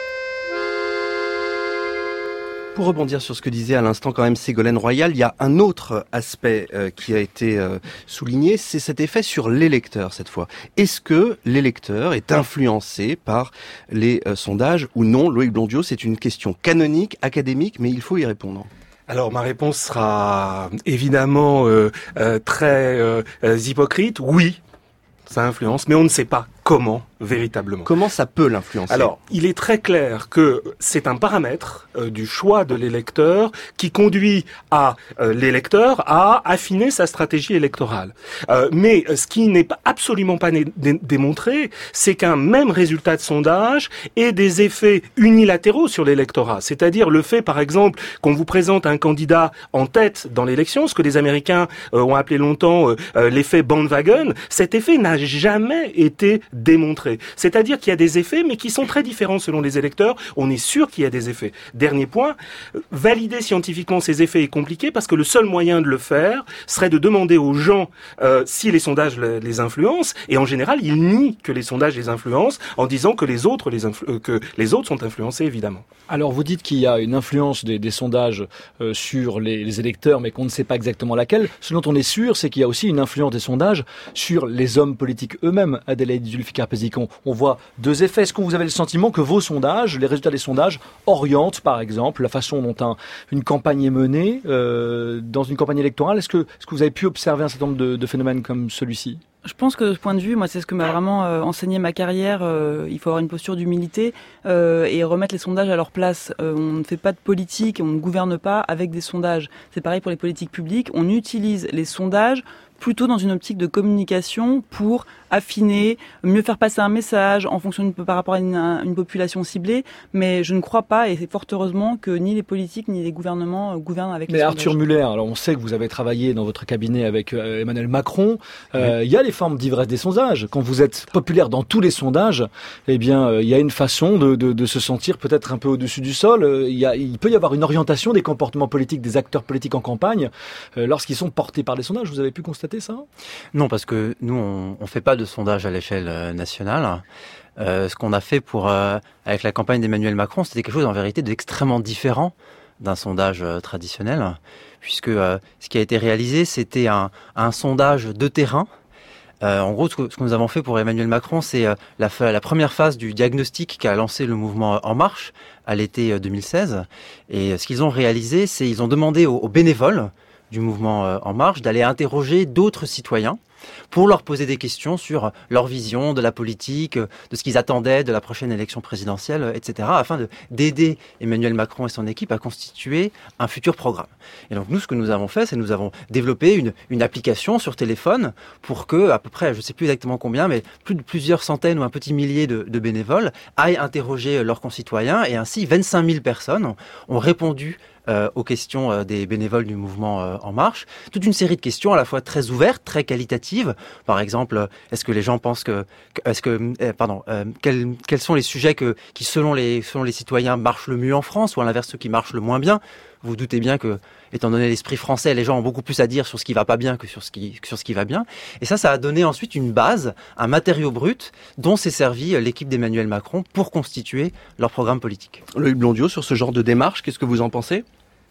Pour rebondir sur ce que disait à l'instant quand même Ségolène Royal, il y a un autre aspect euh, qui a été euh, souligné, c'est cet effet sur l'électeur cette fois. Est-ce que l'électeur est influencé par les euh, sondages ou non? Loïc Blondiau, c'est une question canonique, académique, mais il faut y répondre. Alors ma réponse sera évidemment euh, euh, très euh, hypocrite. Oui, ça influence, mais on ne sait pas comment véritablement. Comment ça peut l'influencer? Alors, il est très clair que c'est un paramètre euh, du choix de l'électeur qui conduit à euh, l'électeur à affiner sa stratégie électorale. Euh, mais ce qui n'est pas, absolument pas né, dé, démontré, c'est qu'un même résultat de sondage ait des effets unilatéraux sur l'électorat. C'est-à-dire le fait, par exemple, qu'on vous présente un candidat en tête dans l'élection, ce que les Américains euh, ont appelé longtemps euh, euh, l'effet bandwagon, cet effet n'a jamais été démontré. C'est-à-dire qu'il y a des effets, mais qui sont très différents selon les électeurs. On est sûr qu'il y a des effets. Dernier point, valider scientifiquement ces effets est compliqué parce que le seul moyen de le faire serait de demander aux gens euh, si les sondages les influencent. Et en général, ils nient que les sondages les influencent en disant que les autres, les influ- euh, que les autres sont influencés, évidemment. Alors, vous dites qu'il y a une influence des, des sondages euh, sur les, les électeurs, mais qu'on ne sait pas exactement laquelle. Ce dont on est sûr, c'est qu'il y a aussi une influence des sondages sur les hommes politiques eux-mêmes. Adélaïde Durfi-Carpézic, on, on voit deux effets. Est-ce que vous avez le sentiment que vos sondages, les résultats des sondages, orientent, par exemple, la façon dont un, une campagne est menée euh, dans une campagne électorale? Est-ce que, est-ce que vous avez pu observer un certain nombre de, de phénomènes comme celui-ci? Je pense que de ce point de vue, moi, c'est ce que m'a vraiment euh, enseigné ma carrière. Euh, il faut avoir une posture d'humilité euh, et remettre les sondages à leur place. Euh, on ne fait pas de politique, on ne gouverne pas avec des sondages. C'est pareil pour les politiques publiques. On utilise les sondages plutôt dans une optique de communication pour affiner, mieux faire passer un message en fonction de, par rapport à une, une population ciblée. Mais je ne crois pas, et c'est fort heureusement, que ni les politiques ni les gouvernements gouvernent avec Mais les Arthur sondages. Muller, alors on sait que vous avez travaillé dans votre cabinet avec euh, Emmanuel Macron. Euh, oui. Il y a les formes d'ivresse des sondages. Quand vous êtes populaire dans tous les sondages, eh bien, euh, il y a une façon de, de, de se sentir peut-être un peu au-dessus du sol. Euh, il, y a, il peut y avoir une orientation des comportements politiques des acteurs politiques en campagne euh, lorsqu'ils sont portés par les sondages. Vous avez pu constater ça? Non, parce que nous, on ne fait pas de sondage à l'échelle euh, nationale. Euh, ce qu'on a fait pour euh, avec la campagne d'Emmanuel Macron, c'était quelque chose en vérité d'extrêmement différent d'un sondage euh, traditionnel, puisque euh, ce qui a été réalisé, c'était un, un sondage de terrain. Euh, en gros, ce que, ce que nous avons fait pour Emmanuel Macron, c'est euh, la, la première phase du diagnostic qu'a lancé le mouvement En Marche à l'été deux mille seize. Et ce qu'ils ont réalisé, c'est ils ont demandé aux, aux bénévoles du mouvement euh, En Marche d'aller interroger d'autres citoyens pour leur poser des questions sur leur vision de la politique, de ce qu'ils attendaient de la prochaine élection présidentielle, et cetera, afin de, d'aider Emmanuel Macron et son équipe à constituer un futur programme. Et donc nous, ce que nous avons fait, c'est que nous avons développé une, une application sur téléphone pour que, à peu près, je ne sais plus exactement combien, mais plus de plusieurs centaines ou un petit millier de, de bénévoles aillent interroger leurs concitoyens, et ainsi vingt-cinq mille personnes ont répondu Euh, aux questions euh, des bénévoles du mouvement euh, En Marche. Toute une série de questions à la fois très ouvertes, très qualitatives. Par exemple, euh, est-ce que les gens pensent que, que est-ce que, euh, pardon, euh, quels, quels sont les sujets que, qui selon les, selon les citoyens marchent le mieux en France, ou à l'inverse ceux qui marchent le moins bien? Vous vous doutez bien que, étant donné l'esprit français, les gens ont beaucoup plus à dire sur ce qui va pas bien que sur ce qui, que sur ce qui va bien. Et ça, ça a donné ensuite une base, un matériau brut dont s'est servi l'équipe d'Emmanuel Macron pour constituer leur programme politique. Loïc Blondiau, sur ce genre de démarche, qu'est-ce que vous en pensez?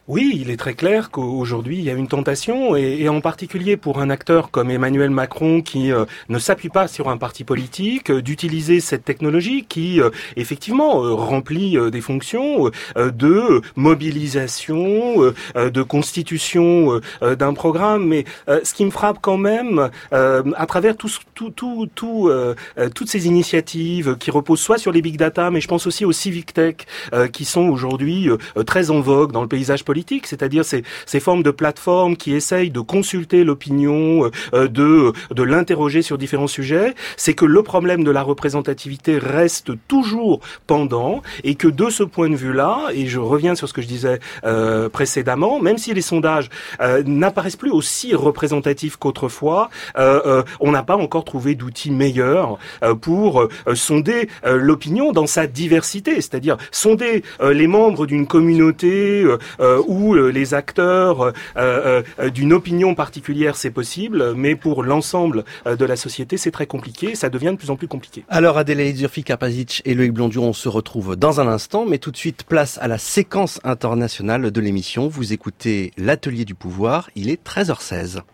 Oui, il est très clair qu'aujourd'hui, il y a une tentation, et, et en particulier pour un acteur comme Emmanuel Macron qui euh, ne s'appuie pas sur un parti politique, euh, d'utiliser cette technologie qui, euh, effectivement, euh, remplit euh, des fonctions euh, de mobilisation, euh, de constitution euh, d'un programme. Mais euh, ce qui me frappe quand même, euh, à travers tout, tout, tout, tout, euh, toutes ces initiatives qui reposent soit sur les big data, mais je pense aussi aux civic tech, euh, qui sont aujourd'hui euh, très en vogue dans le paysage politique, c'est-à-dire ces, ces formes de plateformes qui essayent de consulter l'opinion, euh, de, de l'interroger sur différents sujets, c'est que le problème de la représentativité reste toujours pendant, et que de ce point de vue-là, et je reviens sur ce que je disais euh, précédemment, même si les sondages euh, n'apparaissent plus aussi représentatifs qu'autrefois, euh, euh, on n'a pas encore trouvé d'outils meilleurs euh, pour euh, sonder euh, l'opinion dans sa diversité, c'est-à-dire sonder euh, les membres d'une communauté euh, euh, où euh, les acteurs euh, euh, d'une opinion particulière, c'est possible, mais pour l'ensemble euh, de la société, c'est très compliqué, ça devient de plus en plus compliqué. Alors Adélaïde Zurfi-Karpazic et Loïc Blondion, on se retrouve dans un instant, mais tout de suite, place à la séquence internationale de l'émission. Vous écoutez l'Atelier du pouvoir, il est treize heures seize.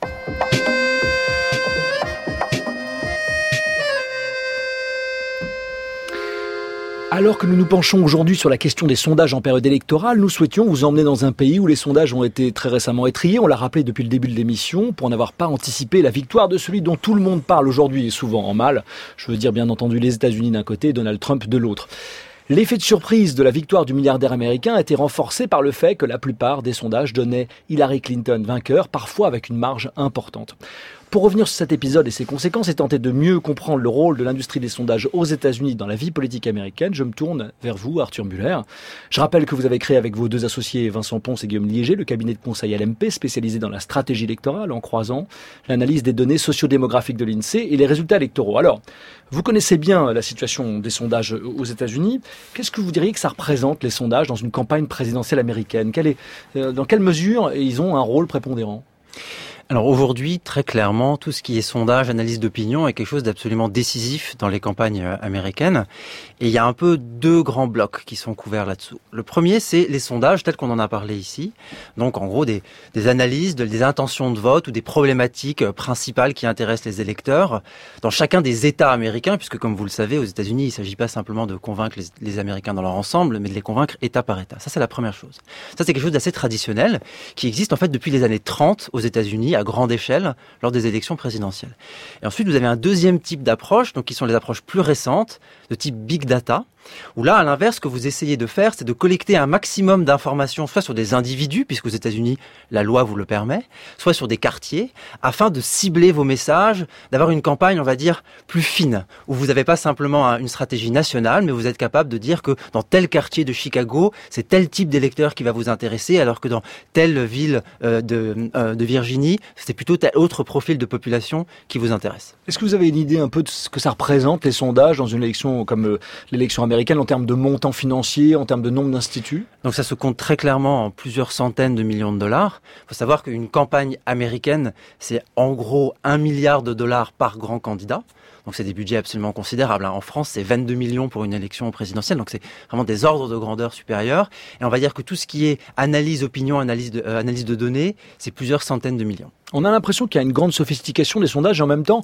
Alors que nous nous penchons aujourd'hui sur la question des sondages en période électorale, nous souhaitions vous emmener dans un pays où les sondages ont été très récemment étriés. On l'a rappelé depuis le début de l'émission, pour n'avoir pas anticipé la victoire de celui dont tout le monde parle aujourd'hui et souvent en mal. Je veux dire bien entendu les États-Unis d'un côté et Donald Trump de l'autre. L'effet de surprise de la victoire du milliardaire américain a été renforcé par le fait que la plupart des sondages donnaient Hillary Clinton vainqueur, parfois avec une marge importante. Pour revenir sur cet épisode et ses conséquences et tenter de mieux comprendre le rôle de l'industrie des sondages aux États-Unis dans la vie politique américaine, je me tourne vers vous, Arthur Muller. Je rappelle que vous avez créé avec vos deux associés, Vincent Ponce et Guillaume Liéger, le cabinet de conseil L M P spécialisé dans la stratégie électorale en croisant l'analyse des données sociodémographiques de l'INSEE et les résultats électoraux. Alors, vous connaissez bien la situation des sondages aux États-Unis. Qu'est-ce que vous diriez que ça représente, les sondages, dans une campagne présidentielle américaine ? Quelle est, euh, dans quelle mesure ils ont un rôle prépondérant ? Alors aujourd'hui, très clairement, tout ce qui est sondage, analyse d'opinion est quelque chose d'absolument décisif dans les campagnes américaines. Et il y a un peu deux grands blocs qui sont couverts là-dessous. Le premier, c'est les sondages tels qu'on en a parlé ici. Donc en gros, des, des analyses, de, des intentions de vote ou des problématiques principales qui intéressent les électeurs dans chacun des États américains, puisque comme vous le savez, aux États-Unis, il ne s'agit pas simplement de convaincre les, les Américains dans leur ensemble, mais de les convaincre État par État. Ça, c'est la première chose. Ça, c'est quelque chose d'assez traditionnel qui existe en fait depuis les années trente aux États-Unis à grande échelle lors des élections présidentielles. Et ensuite, vous avez un deuxième type d'approche, donc qui sont les approches plus récentes, de type big data, où là, à l'inverse, ce que vous essayez de faire, c'est de collecter un maximum d'informations, soit sur des individus, puisqu'aux États-Unis, la loi vous le permet, soit sur des quartiers, afin de cibler vos messages, d'avoir une campagne, on va dire, plus fine, où vous n'avez pas simplement une stratégie nationale, mais vous êtes capable de dire que dans tel quartier de Chicago, c'est tel type d'électeur qui va vous intéresser, alors que dans telle ville euh, de, euh, de Virginie, c'est plutôt tel autre profil de population qui vous intéresse. Est-ce que vous avez une idée un peu de ce que ça représente, les sondages, dans une élection comme euh, l'élection américaine, en termes de montants financiers, en termes de nombre d'instituts? Donc ça se compte très clairement en plusieurs centaines de millions de dollars. Il faut savoir qu'une campagne américaine, c'est en gros un milliard de dollars par grand candidat. Donc c'est des budgets absolument considérables. En France, c'est vingt-deux millions pour une élection présidentielle. Donc c'est vraiment des ordres de grandeur supérieurs. Et on va dire que tout ce qui est analyse, opinion, analyse de, euh, analyse de données, c'est plusieurs centaines de millions. On a l'impression qu'il y a une grande sophistication des sondages et en même temps,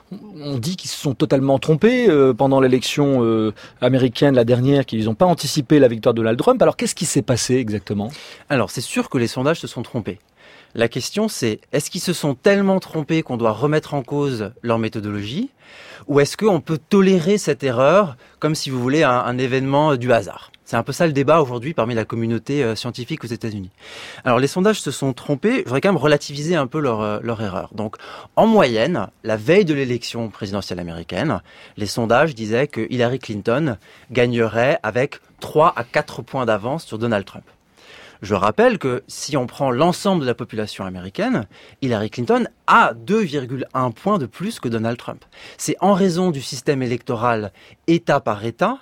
on dit qu'ils se sont totalement trompés euh, pendant l'élection euh, américaine, la dernière, qu'ils n'ont pas anticipé la victoire de Donald Trump. Alors qu'est-ce qui s'est passé exactement? Alors c'est sûr que les sondages se sont trompés. La question c'est, est-ce qu'ils se sont tellement trompés qu'on doit remettre en cause leur méthodologie, ou est-ce qu'on peut tolérer cette erreur comme, si vous voulez, un, un événement du hasard? C'est un peu ça le débat aujourd'hui parmi la communauté euh, scientifique aux États-Unis. Alors les sondages se sont trompés, je voudrais quand même relativiser un peu leur, euh, leur erreur. Donc en moyenne, la veille de l'élection présidentielle américaine, les sondages disaient que Hillary Clinton gagnerait avec trois à quatre points d'avance sur Donald Trump. Je rappelle que si on prend l'ensemble de la population américaine, Hillary Clinton a deux virgule un points de plus que Donald Trump. C'est en raison du système électoral État par État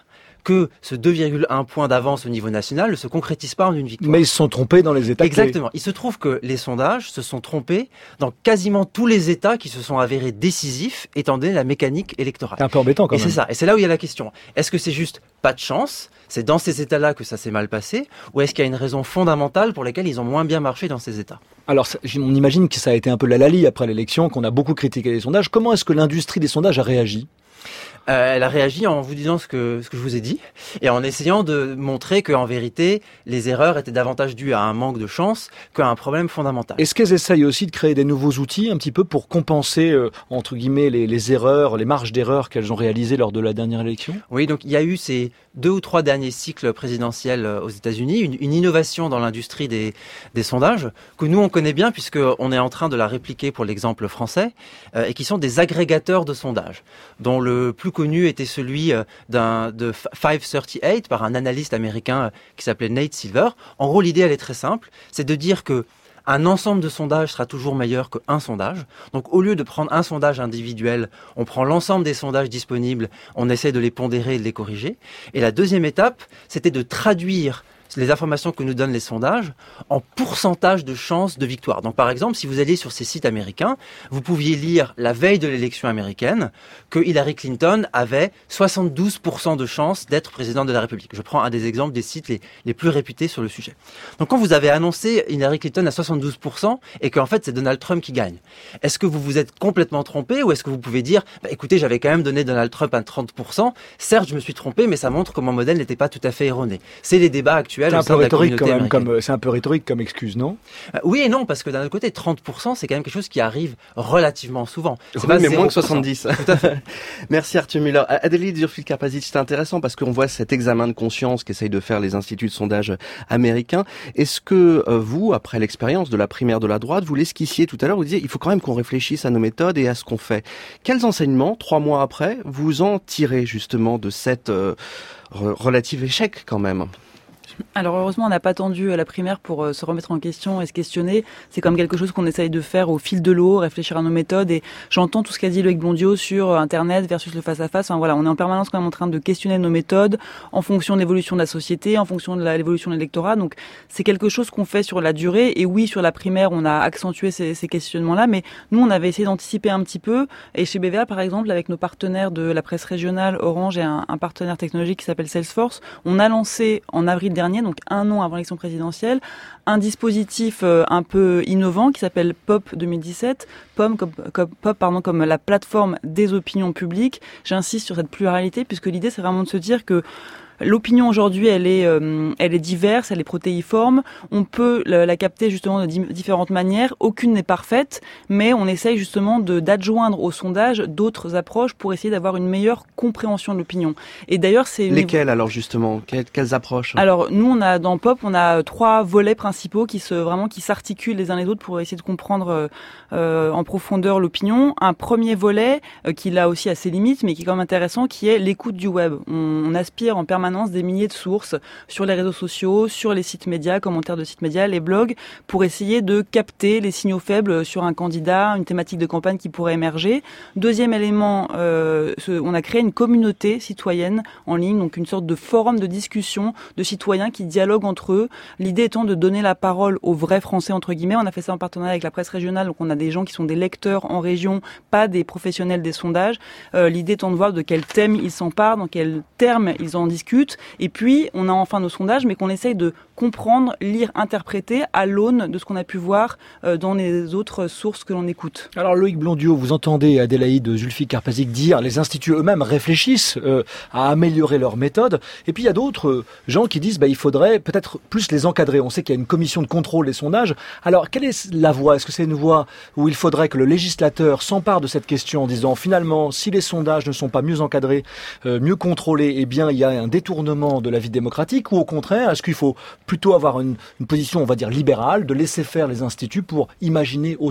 que ce deux virgule un points d'avance au niveau national ne se concrétise pas en une victoire. Mais ils se sont trompés dans les États clés. Exactement. Il se trouve que les sondages se sont trompés dans quasiment tous les États qui se sont avérés décisifs, étant donné la mécanique électorale. C'est un peu embêtant quand et même. Et c'est ça. Et c'est là où il y a la question. Est-ce que c'est juste pas de chance ? C'est dans ces États-là que ça s'est mal passé ? Ou est-ce qu'il y a une raison fondamentale pour laquelle ils ont moins bien marché dans ces États ? Alors, on imagine que ça a été un peu la lalie après l'élection, qu'on a beaucoup critiqué les sondages. Comment est-ce que l'industrie des sondages a réagi ? Euh, elle a réagi en vous disant ce que ce que je vous ai dit et en essayant de montrer qu'en vérité les erreurs étaient davantage dues à un manque de chance qu'à un problème fondamental. Est-ce qu'elles essayent aussi de créer des nouveaux outils un petit peu pour compenser euh, entre guillemets les, les erreurs, les marges d'erreur qu'elles ont réalisées lors de la dernière élection ? Oui, donc il y a eu ces deux ou trois derniers cycles présidentiels aux États-Unis, une, une innovation dans l'industrie des des sondages que nous on connaît bien puisque on est en train de la répliquer pour l'exemple français euh, et qui sont des agrégateurs de sondages dont le plus connu était celui d'un de cinq cent trente-huit par un analyste américain qui s'appelait Nate Silver. En gros, l'idée elle est très simple, c'est de dire que un ensemble de sondages sera toujours meilleur qu'un sondage. Donc au lieu de prendre un sondage individuel, on prend l'ensemble des sondages disponibles, on essaie de les pondérer et de les corriger. Et la deuxième étape, c'était de traduire les informations que nous donnent les sondages en pourcentage de chances de victoire. Donc par exemple, si vous alliez sur ces sites américains, vous pouviez lire la veille de l'élection américaine que Hillary Clinton avait soixante-douze pour cent de chances d'être présidente de la République. Je prends un des exemples des sites les, les plus réputés sur le sujet. Donc quand vous avez annoncé Hillary Clinton à soixante-douze pour cent et qu'en fait c'est Donald Trump qui gagne, est-ce que vous vous êtes complètement trompé ou est-ce que vous pouvez dire bah, écoutez, j'avais quand même donné Donald Trump à trente pour cent, certes je me suis trompé mais ça montre que mon modèle n'était pas tout à fait erroné. C'est les débats actuels. C'est un peu rhétorique quand même, comme, c'est un peu rhétorique comme excuse, non ? euh, Oui et non, parce que d'un autre côté, trente pour cent, c'est quand même quelque chose qui arrive relativement souvent. C'est oui, pas mais moins que soixante-dix. Tout à fait. Merci Arthur Müller. Adélie Zurfil-Karpazit, c'est intéressant parce qu'on voit cet examen de conscience qu'essayent de faire les instituts de sondage américains. Est-ce que euh, vous, après l'expérience de la primaire de la droite, vous l'esquissiez tout à l'heure, vous disiez il faut quand même qu'on réfléchisse à nos méthodes et à ce qu'on fait. Quels enseignements, trois mois après, vous en tirez justement de cet euh, relatif échec quand même ? Alors heureusement, on n'a pas attendu la primaire pour euh, se remettre en question et se questionner. C'est comme quelque chose qu'on essaye de faire au fil de l'eau, réfléchir à nos méthodes. Et j'entends tout ce qu'a dit Loïc Blondiot sur Internet versus le face-à-face. Enfin, voilà, on est en permanence quand même en train de questionner nos méthodes en fonction de l'évolution de la société, en fonction de la, l'évolution de l'électorat. Donc c'est quelque chose qu'on fait sur la durée. Et oui, sur la primaire, on a accentué ces, ces questionnements-là. Mais nous, on avait essayé d'anticiper un petit peu. Et chez B V A, par exemple, avec nos partenaires de la presse régionale, Orange et un, un partenaire technologique qui s'appelle Salesforce, on a lancé en avril dernier, donc un an avant l'élection présidentielle, un dispositif euh, un peu innovant qui s'appelle P O P deux mille dix-sept, P O M comme, comme, P O P, pardon, comme la plateforme des opinions publiques. J'insiste sur cette pluralité puisque l'idée c'est vraiment de se dire que l'opinion aujourd'hui, elle est, euh, elle est diverse, elle est protéiforme. On peut la, la capter justement de di- différentes manières. Aucune n'est parfaite, mais on essaye justement de d'adjoindre au sondage d'autres approches pour essayer d'avoir une meilleure compréhension de l'opinion. Et d'ailleurs, c'est une... lesquelles alors justement, quelles, quelles approches ? Alors nous, on a dans P O P, on a trois volets principaux qui se vraiment qui s'articulent les uns les autres pour essayer de comprendre euh, en profondeur l'opinion. Un premier volet euh, qui là aussi a ses limites, mais qui est quand même intéressant, qui est l'écoute du web. On, on aspire en permanence des milliers de sources sur les réseaux sociaux, sur les sites médias, commentaires de sites médias, les blogs, pour essayer de capter les signaux faibles sur un candidat, une thématique de campagne qui pourrait émerger. Deuxième élément, euh, on a créé une communauté citoyenne en ligne, donc une sorte de forum de discussion de citoyens qui dialoguent entre eux. L'idée étant de donner la parole aux vrais Français, entre guillemets. On a fait ça en partenariat avec la presse régionale, donc on a des gens qui sont des lecteurs en région, pas des professionnels des sondages. Euh, l'idée étant de voir de quels thèmes ils s'emparent, dans quels termes ils en discutent. Et puis, on a enfin nos sondages, mais qu'on essaye de comprendre, lire, interpréter à l'aune de ce qu'on a pu voir euh, dans les autres sources que l'on écoute. Alors Loïc Blondiot, vous entendez Adélaïde Zurfil-Karpazit dire les instituts eux-mêmes réfléchissent euh, à améliorer leurs méthodes. Et puis il y a d'autres euh, gens qui disent bah, il faudrait peut-être plus les encadrer. On sait qu'il y a une commission de contrôle des sondages. Alors quelle est la voie ? Est-ce que c'est une voie où il faudrait que le législateur s'empare de cette question en disant finalement si les sondages ne sont pas mieux encadrés, euh, mieux contrôlés, eh bien il y a un détournement de la vie démocratique, ou au contraire est-ce qu'il faut plutôt avoir une, une position, on va dire, libérale, de laisser faire les instituts pour imaginer autre chose ?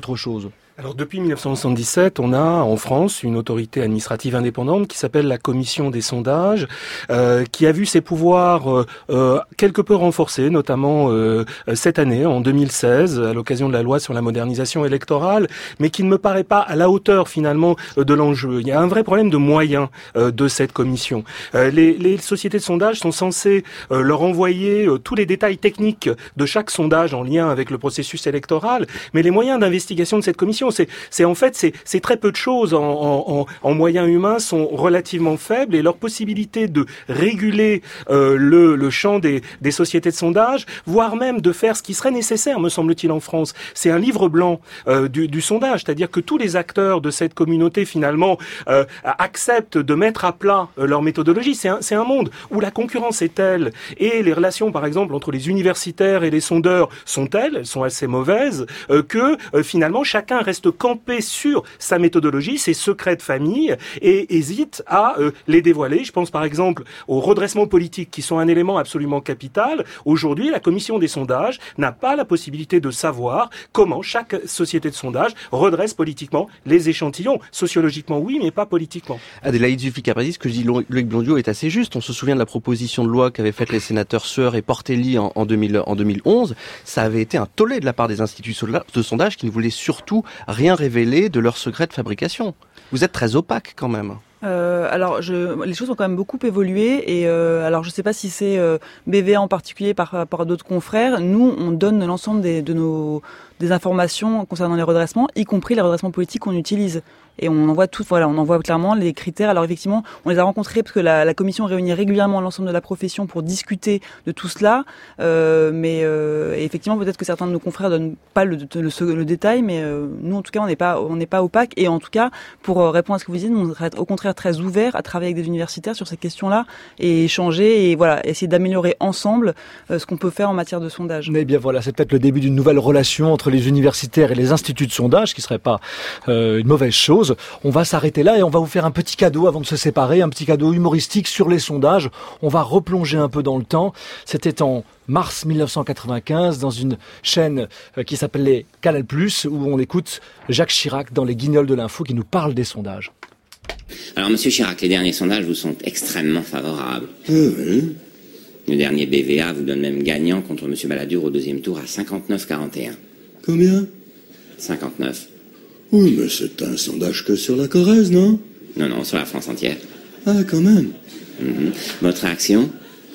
Alors depuis dix-neuf cent soixante-dix-sept, on a en France une autorité administrative indépendante qui s'appelle la Commission des sondages, euh, qui a vu ses pouvoirs euh, euh, quelque peu renforcés, notamment euh, cette année, en deux mille seize, à l'occasion de la loi sur la modernisation électorale, mais qui ne me paraît pas à la hauteur finalement de l'enjeu. Il y a un vrai problème de moyens euh, de cette commission. Euh, les, les sociétés de sondage sont censées euh, leur envoyer euh, tous les détails techniques de chaque sondage en lien avec le processus électoral, mais les moyens d'investigation de cette commission, C'est, c'est en fait, c'est, c'est très peu de choses en, en, en moyens humains sont relativement faibles et leur possibilité de réguler euh, le, le champ des, des sociétés de sondage, voire même de faire ce qui serait nécessaire, me semble-t-il, en France, c'est un livre blanc euh, du, du sondage, c'est-à-dire que tous les acteurs de cette communauté finalement euh, acceptent de mettre à plat euh, leur méthodologie. C'est un, c'est un monde où la concurrence est telle et les relations, par exemple, entre les universitaires et les sondeurs sont telles, elles sont assez mauvaises, euh, que euh, finalement chacun reste camper sur sa méthodologie, ses secrets de famille, et hésite à euh, les dévoiler. Je pense par exemple au redressement politique, qui sont un élément absolument capital. Aujourd'hui, la commission des sondages n'a pas la possibilité de savoir comment chaque société de sondage redresse politiquement les échantillons. Sociologiquement, oui, mais pas politiquement. Adélaïde Zulfikar-Pazis, ce que dit Loïc Blondiot est assez juste. On se souvient de la proposition de loi qu'avaient faite les sénateurs Sueur et Portelli en, en, deux mille, en deux mille onze. Ça avait été un tollé de la part des instituts de sondage qui ne voulaient surtout rien révéler de leur secret de fabrication. Vous êtes très opaque quand même. Euh, alors, je, les choses ont quand même beaucoup évolué et euh, alors je ne sais pas si c'est euh, B V A en particulier par rapport à d'autres confrères. Nous, on donne l'ensemble des, de nos des informations concernant les redressements, y compris les redressements politiques qu'on utilise. Et on envoie tout, voilà, on envoie clairement les critères. Alors effectivement, on les a rencontrés parce que la, la commission réunit régulièrement l'ensemble de la profession pour discuter de tout cela. Euh, mais euh, et effectivement, peut-être que certains de nos confrères donnent pas le, le, le, le détail, mais euh, nous, en tout cas, on n'est pas, on n'est pas opaque. Et en tout cas, pour euh, répondre à ce que vous dites, on serait au contraire très ouvert à travailler avec des universitaires sur ces questions-là et échanger et voilà, essayer d'améliorer ensemble euh, ce qu'on peut faire en matière de sondage. Mais bien voilà, c'est peut-être le début d'une nouvelle relation entre les universitaires et les instituts de sondage, qui serait pas euh, une mauvaise chose. On va s'arrêter là et on va vous faire un petit cadeau avant de se séparer, un petit cadeau humoristique sur les sondages. On va replonger un peu dans le temps. C'était en mars dix-neuf cent quatre-vingt-quinze dans une chaîne qui s'appelait Canal plus, où on écoute Jacques Chirac dans les Guignols de l'info qui nous parle des sondages. Alors, Monsieur Chirac, les derniers sondages vous sont extrêmement favorables. Euh, oui. Le dernier B V A vous donne même gagnant contre Monsieur Balladur au deuxième tour à cinquante-neuf à quarante et un. Combien ? cinquante-neuf. Oui, mais c'est un sondage que sur la Corrèze, non ? Non, non, sur la France entière. Ah, quand même. Mm-hmm. Votre réaction ?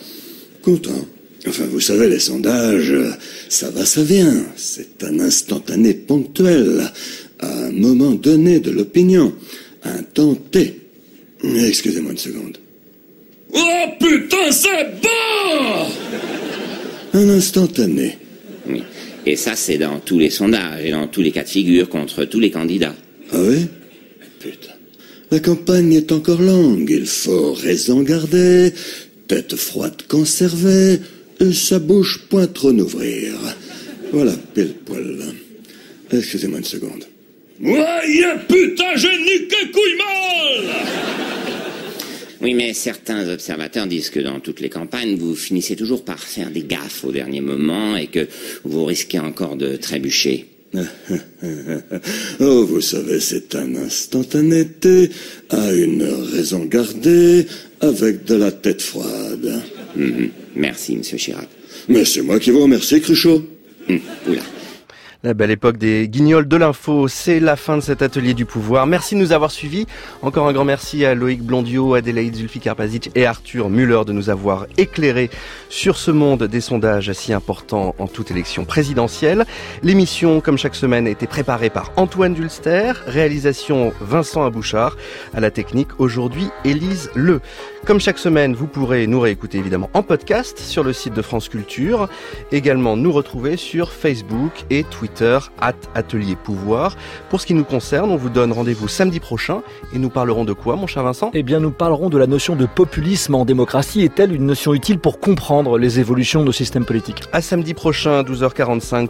Content. Enfin, vous savez, les sondages, ça va, ça vient. C'est un instantané ponctuel, à un moment donné de l'opinion. Un temps T. Excusez-moi une seconde. Oh putain, c'est bon! Un instantané. Oui. Et ça, c'est dans tous les sondages et dans tous les cas de figure contre tous les candidats. Ah oui? Putain. La campagne est encore longue. Il faut raison garder, tête froide conservée, et sa bouche point trop n'ouvrir. Voilà, pile poil. Excusez-moi une seconde. Ouais, putain, j'ai niqué couille mal! Oui, mais certains observateurs disent que dans toutes les campagnes, vous finissez toujours par faire des gaffes au dernier moment et que vous risquez encore de trébucher. Oh, vous savez, c'est un instantanéité, à une raison gardée, avec de la tête froide. Mmh. Merci, Monsieur Chirac. Mais c'est moi qui vous remercie, Cruchot. Mmh. Oula. La belle époque des Guignols de l'info, c'est la fin de cet atelier du pouvoir. Merci de nous avoir suivis. Encore un grand merci à Loïc Blondiot, Adélaïde Zulfikar-Pazis et Arthur Muller de nous avoir éclairés sur ce monde des sondages si important en toute élection présidentielle. L'émission, comme chaque semaine, a été préparée par Antoine Dulster, réalisation Vincent Abouchard, à la technique aujourd'hui Élise Le. Comme chaque semaine, vous pourrez nous réécouter évidemment en podcast sur le site de France Culture, également nous retrouver sur Facebook et Twitter, at Atelier Pouvoir. Pour ce qui nous concerne, on vous donne rendez-vous samedi prochain et nous parlerons de quoi, mon cher Vincent ? Eh bien, nous parlerons de la notion de populisme en démocratie. Est-elle une notion utile pour comprendre les évolutions de nos systèmes politiques ? À samedi prochain, douze heures quarante-cinq.